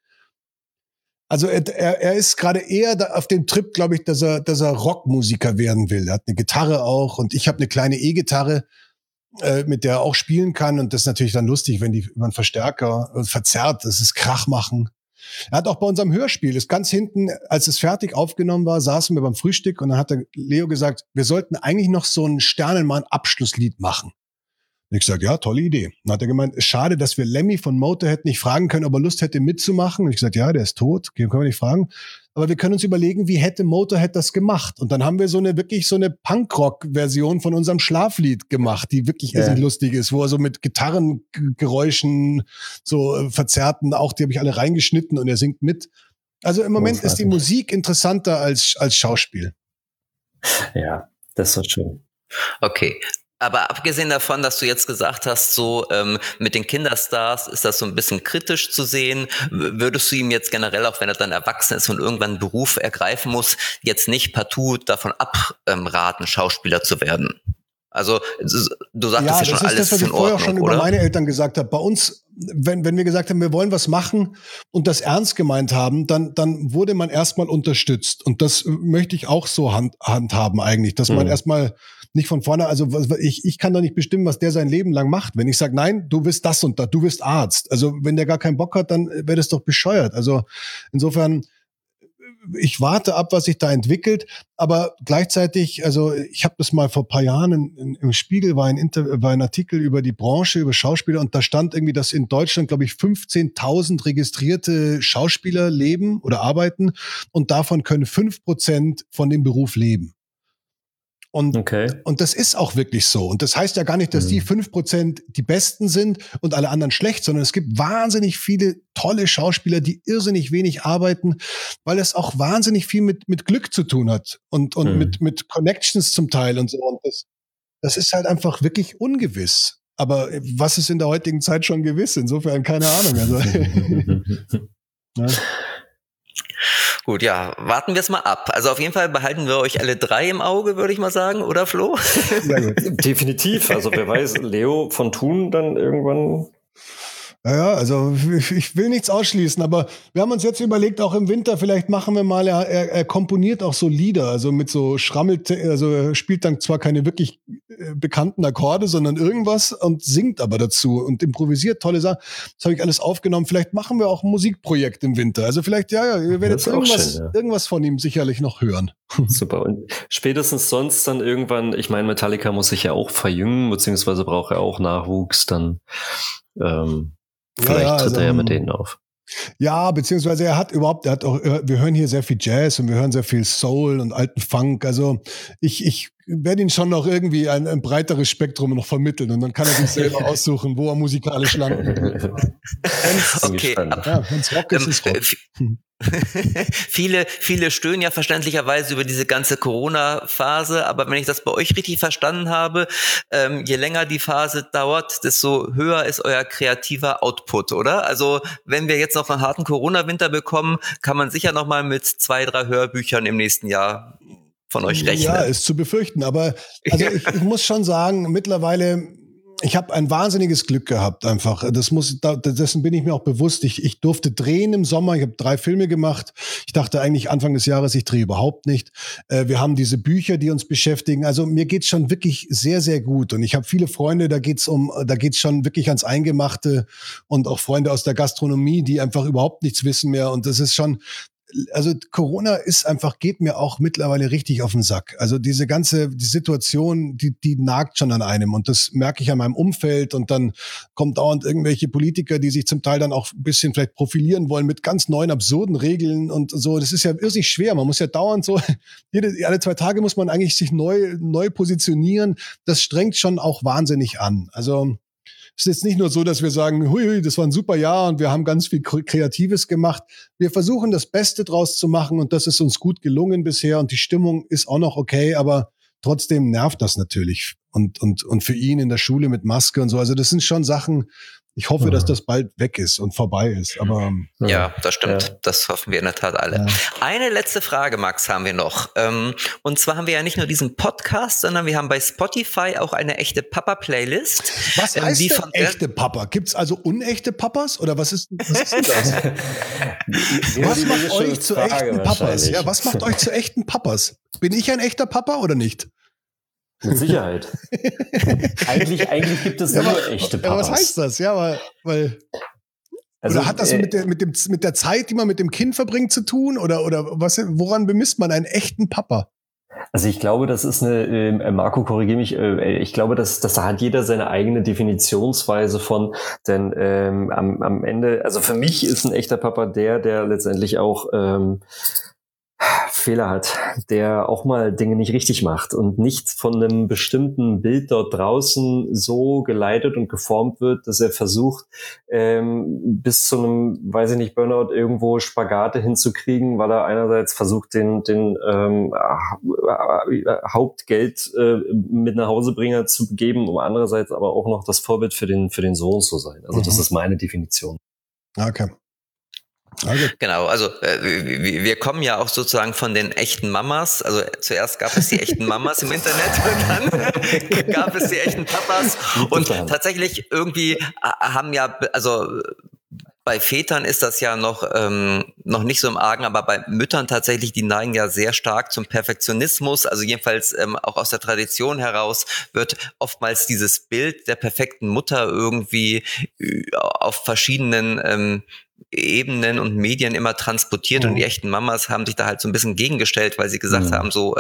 Also er ist gerade eher auf dem Trip, glaube ich, dass er Rockmusiker werden will. Er hat eine Gitarre auch und ich habe eine kleine E-Gitarre, mit der er auch spielen kann. Und das ist natürlich dann lustig, wenn die über einen Verstärker verzerrt, das ist Krach machen. Er hat auch bei unserem Hörspiel, ist ganz hinten, als es fertig aufgenommen war, saßen wir beim Frühstück und dann hat der Leo gesagt, wir sollten eigentlich noch so ein Sternenmann-Abschlusslied machen. Und ich gesagt, ja, tolle Idee. Dann hat er gemeint, schade, dass wir Lemmy von Motorhead nicht fragen können, ob er Lust hätte mitzumachen. Und ich gesagt, ja, der ist tot, können wir nicht fragen. Aber wir können uns überlegen, wie hätte Motorhead das gemacht? Und dann haben wir wirklich so eine Punkrock-Version von unserem Schlaflied gemacht, die wirklich irrsinnig lustig ist, wo er so mit Gitarrengeräuschen so verzerrten, auch die habe ich alle reingeschnitten und er singt mit. Also im Moment ist die Musik interessanter als Schauspiel. Ja, das ist doch schön. Okay. Aber abgesehen davon, dass du jetzt gesagt hast, so mit den Kinderstars ist das so ein bisschen kritisch zu sehen, würdest du ihm jetzt generell, auch wenn er dann erwachsen ist und irgendwann einen Beruf ergreifen muss, jetzt nicht partout davon abraten, Schauspieler zu werden? Also du sagtest ja schon, alles ist in Ordnung, oder? Das ist das, was ich vorher schon über meine Eltern gesagt habe. Bei uns, wenn wir gesagt haben, wir wollen was machen und das ernst gemeint haben, dann wurde man erstmal unterstützt. Und das möchte ich auch so handhaben eigentlich, dass man erstmal nicht von vorne, also ich kann doch nicht bestimmen, was der sein Leben lang macht. Wenn ich sage, nein, du bist das und das, du bist Arzt. Also wenn der gar keinen Bock hat, dann wäre das doch bescheuert. Also insofern, ich warte ab, was sich da entwickelt, aber gleichzeitig, also ich habe das mal vor ein paar Jahren im Spiegel war ein Artikel über die Branche, über Schauspieler und da stand irgendwie, dass in Deutschland, glaube ich, 15.000 registrierte Schauspieler leben oder arbeiten und davon können 5% von dem Beruf leben. Und das ist auch wirklich so. Und das heißt ja gar nicht, dass die 5% die Besten sind und alle anderen schlecht, sondern es gibt wahnsinnig viele tolle Schauspieler, die irrsinnig wenig arbeiten, weil es auch wahnsinnig viel mit Glück zu tun hat und mit Connections zum Teil und so. Und das ist halt einfach wirklich ungewiss. Aber was ist in der heutigen Zeit schon gewiss? Insofern keine Ahnung. Also, ja. Gut, ja, warten wir es mal ab. Also auf jeden Fall behalten wir euch alle 3 im Auge, würde ich mal sagen, oder Flo? Sehr gut. Definitiv. Also wer weiß, Leo von Thun dann irgendwann. Ja, also ich will nichts ausschließen, aber wir haben uns jetzt überlegt, auch im Winter, vielleicht machen wir mal, er komponiert auch so Lieder, also mit so also er spielt dann zwar keine wirklich bekannten Akkorde, sondern irgendwas und singt aber dazu und improvisiert tolle Sachen. Das habe ich alles aufgenommen. Vielleicht machen wir auch ein Musikprojekt im Winter. Also vielleicht, ihr werdet irgendwas von ihm sicherlich noch hören. Super. Und spätestens sonst dann irgendwann, ich meine, Metallica muss sich ja auch verjüngen, beziehungsweise braucht er auch Nachwuchs, dann vielleicht tritt er ja mit denen auf. Ja, beziehungsweise wir hören hier sehr viel Jazz und wir hören sehr viel Soul und alten Funk. Also ich werde ihn schon noch irgendwie ein breiteres Spektrum noch vermitteln und dann kann er sich selber aussuchen, wo er musikalisch landen will. Okay. Wenn's Rock ist, ist Rock. Viele stöhnen ja verständlicherweise über diese ganze Corona-Phase, aber wenn ich das bei euch richtig verstanden habe, je länger die Phase dauert, desto höher ist euer kreativer Output, oder? Also wenn wir jetzt noch einen harten Corona-Winter bekommen, kann man sicher noch mal mit 2, 3 Hörbüchern im nächsten Jahr von euch rechnen. Ja, ist zu befürchten, aber also ich muss schon sagen, mittlerweile ich habe ein wahnsinniges Glück gehabt einfach. Dessen bin ich mir auch bewusst. Ich durfte drehen im Sommer. Ich habe 3 Filme gemacht. Ich dachte eigentlich Anfang des Jahres, ich drehe überhaupt nicht. Wir haben diese Bücher, die uns beschäftigen. Also mir geht's schon wirklich sehr, sehr gut. Und ich habe viele Freunde, da geht's schon wirklich ans Eingemachte und auch Freunde aus der Gastronomie, die einfach überhaupt nichts wissen mehr. Und das ist schon, also Corona geht mir auch mittlerweile richtig auf den Sack. Also die Situation, die nagt schon an einem und das merke ich an meinem Umfeld und dann kommt dauernd irgendwelche Politiker, die sich zum Teil dann auch ein bisschen vielleicht profilieren wollen mit ganz neuen, absurden Regeln und so. Das ist ja irrsinnig schwer. Man muss ja dauernd so, alle 2 Tage muss man eigentlich sich neu positionieren. Das strengt schon auch wahnsinnig an. Also es ist jetzt nicht nur so, dass wir sagen, hui, das war ein super Jahr und wir haben ganz viel Kreatives gemacht. Wir versuchen das Beste draus zu machen und das ist uns gut gelungen bisher und die Stimmung ist auch noch okay, aber trotzdem nervt das natürlich. Und für ihn in der Schule mit Maske und so. Also das sind schon Sachen, ich hoffe, dass das bald weg ist und vorbei ist. Aber ja, das stimmt. Ja. Das hoffen wir in der Tat alle. Ja. Eine letzte Frage, Max, haben wir noch. Und zwar haben wir ja nicht nur diesen Podcast, sondern wir haben bei Spotify auch eine echte Papa-Playlist. Was heißt denn echte Papa? Gibt's also unechte Papas? Oder was ist denn das? Was macht euch zu echten Papas? Ja, was macht euch zu echten Papas? Bin ich ein echter Papa oder nicht? Mit Sicherheit. eigentlich gibt es nur echte Papas. Ja, was heißt das? Ja, weil oder hat das mit der Zeit, die man mit dem Kind verbringt, zu tun? Oder woran bemisst man einen echten Papa? Also ich glaube, das ist Marco, korrigiere mich, ich glaube, dass da hat jeder seine eigene Definitionsweise von, denn am Ende, also für mich ist ein echter Papa der letztendlich auch Fehler hat, der auch mal Dinge nicht richtig macht und nicht von einem bestimmten Bild dort draußen so geleitet und geformt wird, dass er versucht, bis zu einem, weiß ich nicht, Burnout irgendwo Spagate hinzukriegen, weil er einerseits versucht, den Hauptgeld mit nach Hausebringer zu geben, um andererseits aber auch noch das Vorbild für den Sohn zu sein. Also das ist meine Definition. Okay. Genau, also wir kommen ja auch sozusagen von den echten Mamas. Also zuerst gab es die echten Mamas im Internet und dann gab es die echten Papas. Und tatsächlich irgendwie haben ja, also bei Vätern ist das ja noch nicht so im Argen, aber bei Müttern tatsächlich, die neigen ja sehr stark zum Perfektionismus. Also jedenfalls auch aus der Tradition heraus wird oftmals dieses Bild der perfekten Mutter irgendwie auf verschiedenen Ebenen und Medien immer transportiert und die echten Mamas haben sich da halt so ein bisschen gegengestellt, weil sie gesagt haben, so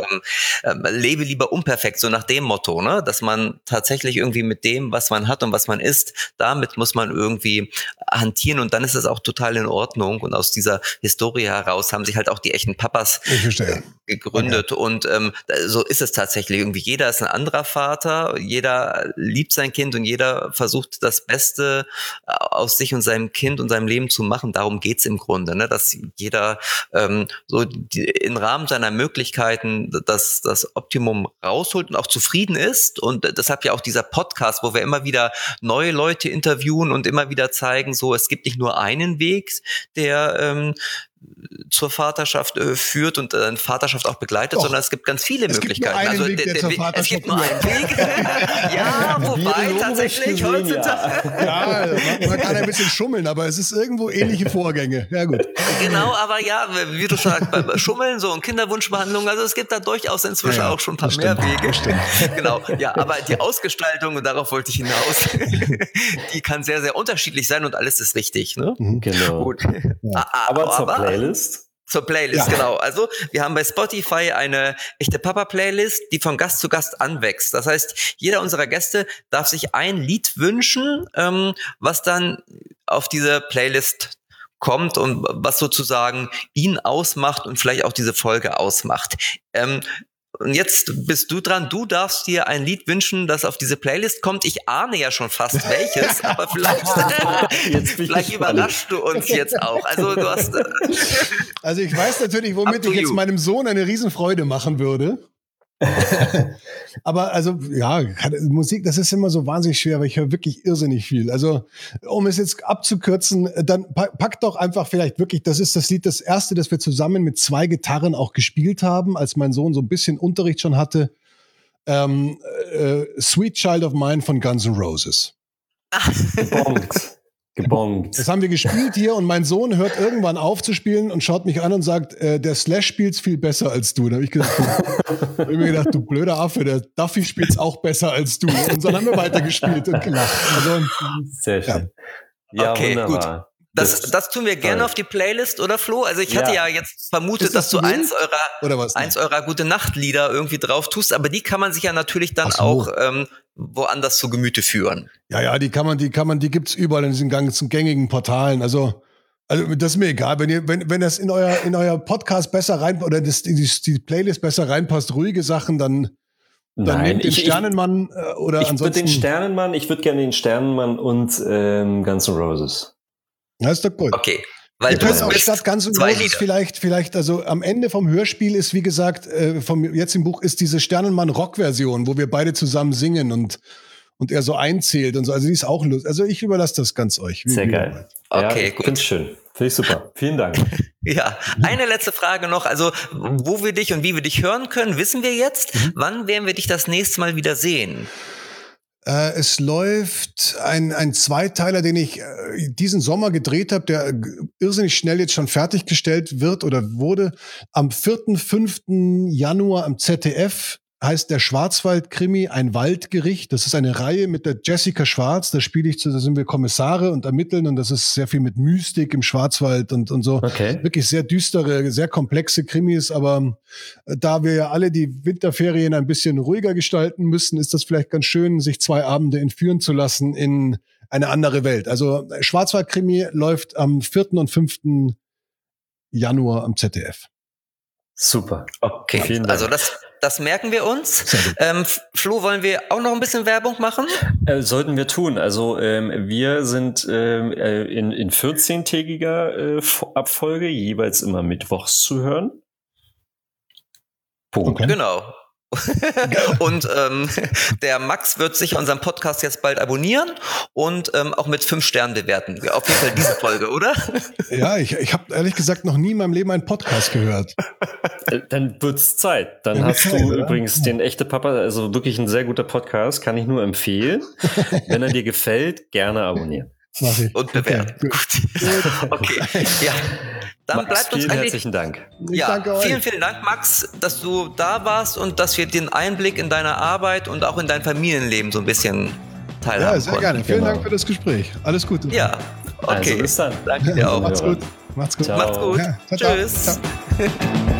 lebe lieber unperfekt, so nach dem Motto, ne, dass man tatsächlich irgendwie mit dem, was man hat und was man ist, damit muss man irgendwie hantieren und dann ist es auch total in Ordnung und aus dieser Historie heraus haben sich halt auch die echten Papas gegründet und so ist es tatsächlich irgendwie. Jeder ist ein anderer Vater, jeder liebt sein Kind und jeder versucht das Beste aus sich und seinem Kind und seinem Leben zu machen. Darum geht's im Grunde, ne? Dass jeder so im Rahmen seiner Möglichkeiten das Optimum rausholt und auch zufrieden ist. Und deshalb ja auch dieser Podcast, wo wir immer wieder neue Leute interviewen und immer wieder zeigen, so es gibt nicht nur einen Weg, der zur Vaterschaft führt und Vaterschaft auch begleitet, sondern es gibt ganz viele Möglichkeiten. Also es gibt nur einen Weg. Ja, wobei tatsächlich heutzutage. Ja, man kann ein bisschen schummeln, aber es ist irgendwo ähnliche Vorgänge. Ja, gut. Genau, aber ja, wie du sagst, bei Schummeln so und Kinderwunschbehandlung, also es gibt da durchaus inzwischen auch schon ein paar mehr Wege. Genau, ja, aber die Ausgestaltung, und darauf wollte ich hinaus, die kann sehr, sehr unterschiedlich sein und alles ist richtig. Ne? Genau. Gut. Ja. Aber zur Playlist? Zur Playlist, genau. Also wir haben bei Spotify eine echte Papa-Playlist, die von Gast zu Gast anwächst. Das heißt, jeder unserer Gäste darf sich ein Lied wünschen, was dann auf diese Playlist kommt und was sozusagen ihn ausmacht und vielleicht auch diese Folge ausmacht. Und jetzt bist du dran. Du darfst dir ein Lied wünschen, das auf diese Playlist kommt. Ich ahne ja schon fast welches, aber vielleicht überraschst du uns jetzt auch. Also du hast. Also ich weiß natürlich, womit ich jetzt meinem Sohn eine Riesenfreude machen würde. Aber also, ja, Musik, das ist immer so wahnsinnig schwer, weil ich höre wirklich irrsinnig viel. Also, um es jetzt abzukürzen, dann pack doch einfach vielleicht wirklich, das ist das Lied, das erste, das wir zusammen mit 2 Gitarren auch gespielt haben, als mein Sohn so ein bisschen Unterricht schon hatte. Sweet Child of Mine von Guns N' Roses. Gebongt. Das haben wir gespielt hier und mein Sohn hört irgendwann auf zu spielen und schaut mich an und sagt, der Slash spielt's viel besser als du. Da habe ich mir gedacht, du blöder Affe, der Duffy spielt's auch besser als du. Und dann haben wir weitergespielt und gelacht. Also, sehr schön. Ja, okay, wunderbar. Gut. Das tun wir gerne auf die Playlist, oder Flo? Also ich hatte ja jetzt vermutet, dass du eins eurer Gute-Nacht-Lieder irgendwie drauf tust, aber die kann man sich ja natürlich dann auch woanders zu Gemüte führen. Ja, die gibt's überall in diesen ganzen gängigen Portalen. Also das ist mir egal, wenn das in euer Podcast besser rein oder die Playlist besser reinpasst, ruhige Sachen, dann nehmt den Sternenmann oder ansonsten. Ich würde gerne den Sternenmann und Guns N' Roses. Das ist doch gut. Okay. Weil du auch statt Guns N' Roses vielleicht, also am Ende vom Hörspiel ist, wie gesagt, jetzt im Buch ist diese Sternenmann-Rock-Version, wo wir beide zusammen singen und er so einzählt und so. Also die ist auch lustig. Also ich überlasse das ganz euch. Sehr geil. Okay, gut. Finde ich schön. Finde ich super. Vielen Dank. Ja, eine letzte Frage noch. Also, wo wir dich und wie wir dich hören können, wissen wir jetzt. Wann werden wir dich das nächste Mal wieder sehen? Es läuft ein Zweiteiler, den ich diesen Sommer gedreht habe, der irrsinnig schnell jetzt schon fertiggestellt wird oder wurde. Am 4., 5. Januar am ZDF heißt der Schwarzwald-Krimi ein Waldgericht. Das ist eine Reihe mit der Jessica Schwarz. Da sind wir Kommissare und ermitteln und das ist sehr viel mit Mystik im Schwarzwald und so. Okay. Wirklich sehr düstere, sehr komplexe Krimis, aber da wir ja alle die Winterferien ein bisschen ruhiger gestalten müssen, ist das vielleicht ganz schön, sich 2 Abende entführen zu lassen in eine andere Welt. Also Schwarzwald-Krimi läuft am 4. und 5. Januar am ZDF. Super. Okay, vielen Dank. Also das merken wir uns. Flo, wollen wir auch noch ein bisschen Werbung machen? Sollten wir tun. Also wir sind in 14-tägiger Abfolge jeweils immer mittwochs zu hören. Punkt. Okay. Genau. Und der Max wird sicher unseren Podcast jetzt bald abonnieren und auch mit 5 Sternen bewerten. Auf jeden Fall diese Folge, oder? Ja, ich habe ehrlich gesagt noch nie in meinem Leben einen Podcast gehört. Dann wird's Zeit. Dann hast du übrigens den Echte Papa, also wirklich ein sehr guter Podcast, kann ich nur empfehlen. Wenn er dir gefällt, gerne abonnieren. Mach ich. Und bewerten. Okay, Gut. Okay, ja. Dann Max, bleibt uns vielen eigentlich... herzlichen Dank. Ich danke euch. Vielen Dank, Max, dass du da warst und dass wir den Einblick in deine Arbeit und auch in dein Familienleben so ein bisschen teilhaben Ja, sehr konnten. gerne. Vielen Genau. Dank für das Gespräch. Alles Gute. Ja, okay. Also bis dann. Danke dir auch. Macht's gut. Macht's gut. Ciao. Macht's gut. Ja, ciao, ciao. Tschüss. Ciao.